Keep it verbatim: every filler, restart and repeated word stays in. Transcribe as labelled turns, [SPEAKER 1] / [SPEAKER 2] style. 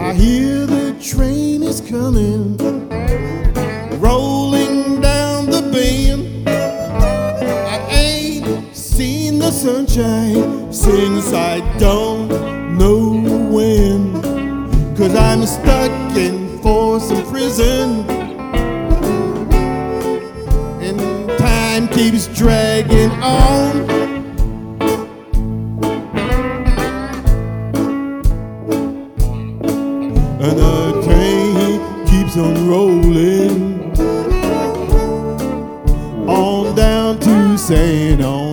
[SPEAKER 1] I hear the train is coming, rolling down the bend. I ain't seen the sunshine since I don't know when, 'cause I'm stuck in Folsom Prison, and time keeps dragging on. And the train keeps on rolling on down to Saint Ann.